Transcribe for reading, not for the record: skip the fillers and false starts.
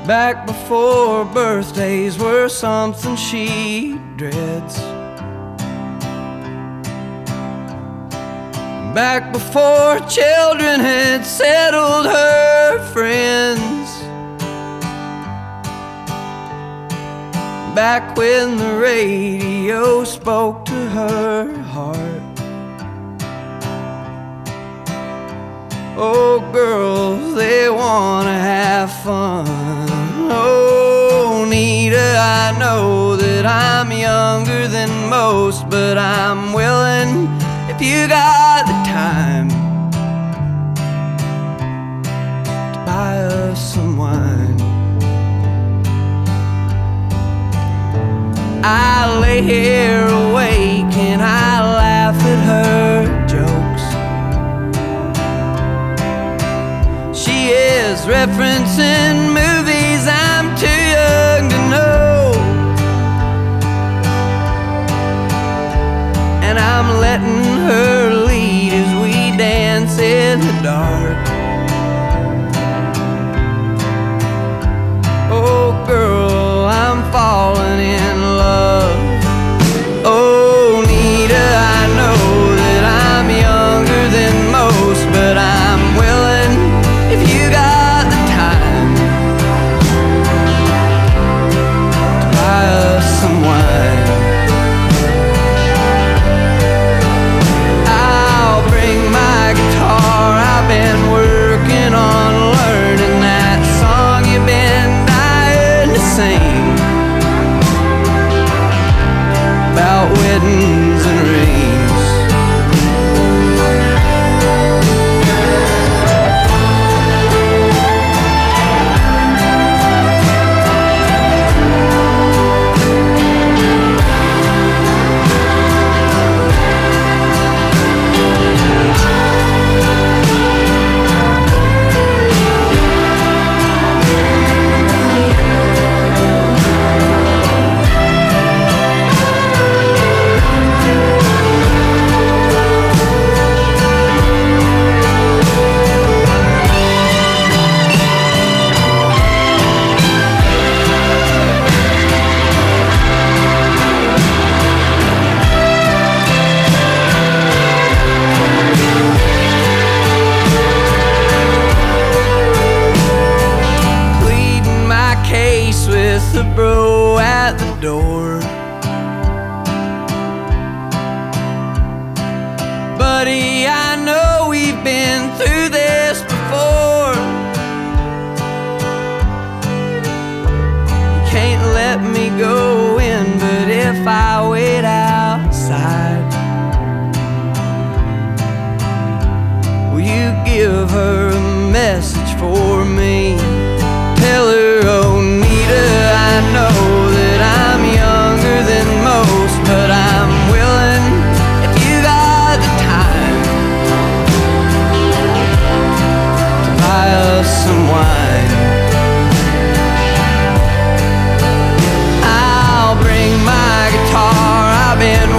Back before birthdays were something she dreads. Back before children had settled her friends. Back when the radio spoke to her heart. Oh, girls, they wanna have fun. Oh, Nita, I know that I'm younger than most, but I'm willing, if you got the time, to buy us some wine. I lay here awake and I laugh at her jokes. She is referencing movies I'm too young to know, and I'm letting her lead as we dance in the dark. Oh, girl, I'm falling in love. Oh, Nita, I know that I'm younger than most, but I'm willing, if you got the time, to buy us some wine. I'll bring my guitar, I've been working on learning that song you've been dying to sing, about weddings and rings. With the bro at the door. Buddy, I know we've been through this before. You can't let me go in, but if I wait outside, will you give her a message for me? Tell her, oh, Nita, I know that I'm younger than most, but I'm willing, if you got the time, to buy us some wine. I'll bring my guitar, I've been